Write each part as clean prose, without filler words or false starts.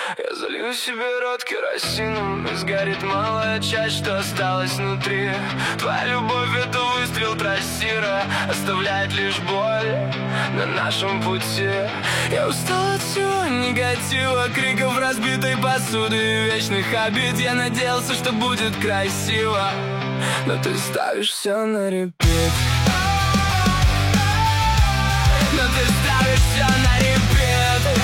Я залью себе рот керосином, и сгорит малая часть, что осталась внутри. Твоя любовь — это выстрел трассира, оставляет лишь боль на нашем пути. Я устал от всего негатива, криков разбитой посуды и вечных обид. Я надеялся, что будет красиво, но ты ставишь все на репит. Но ты ставишь все на репит.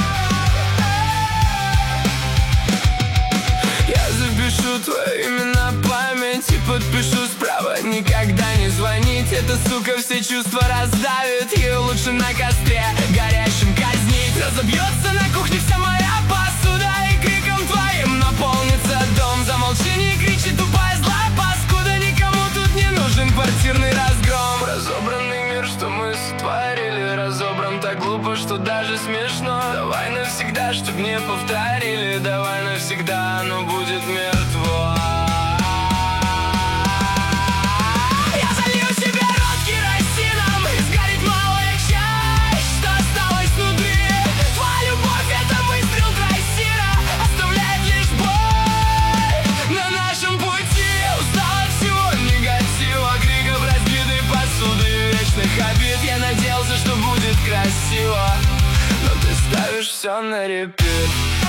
Я запишу твое имя на память и подпишу справа: никогда не звонить. Эта сука все чувства раздавит, ее лучше на костре горящем казнить. Разобьется на кухне вся моя посуда, и криком твоим наполнится дом. Замолчи, не кричи, тупая злая паскуда, никому тут не нужен квартирный разгром. Разобранный мир, что мы сотворили, разобран так глупо, что даже смешно. Давай навсегда, чтоб не повторили, давай навсегда, оно будет мертво. Я залью себе рот керосином, и сгорит малая часть, что осталась внутри. Твоя любовь — это выстрел трассира, оставляет лишь боль на нашем пути. Устал от всего негатива, криков разбитой посуды и вечных обид. Я надеялся, что будет красиво, но ты ставишь все на репит.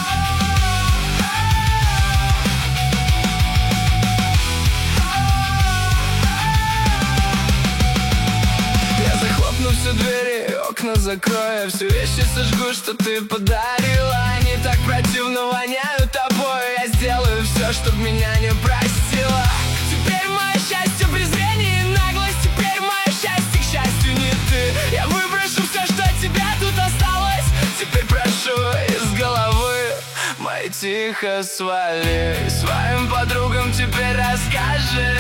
Захлопну все двери, окна закрою, все вещи сожгу, что ты подарила. Они так противно воняют тобой. Я сделаю все, чтоб меня не простила. Теперь мое счастье презрение и наглость. Теперь мое счастье, к счастью, не ты. Я выброшу все, что от тебя тут осталось. Теперь прошу из головы моей тихо свали. Своим подругам теперь расскажи,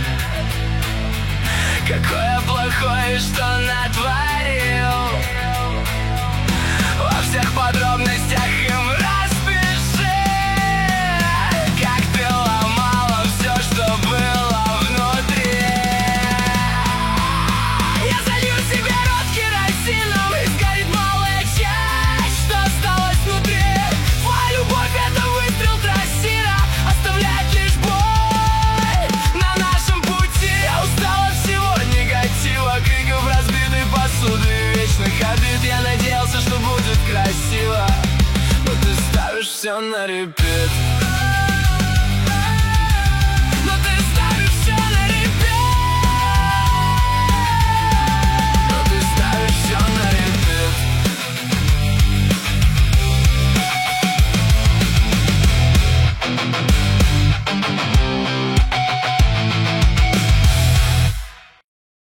какое плохое, что натворил. Во всех подробностях им распиши, как ты ломала все, что было внутри. Я залью себе рот керосином, и сгорит малая часть, что осталась внутри. Твоя любовь — это выстрел трассира, оставляет лишь боль на нашем пути. Я устал от всего негатива, криков разбитой посуды и вечных обид. Я надеялся, что будет красиво, но ты ставишь все на репит.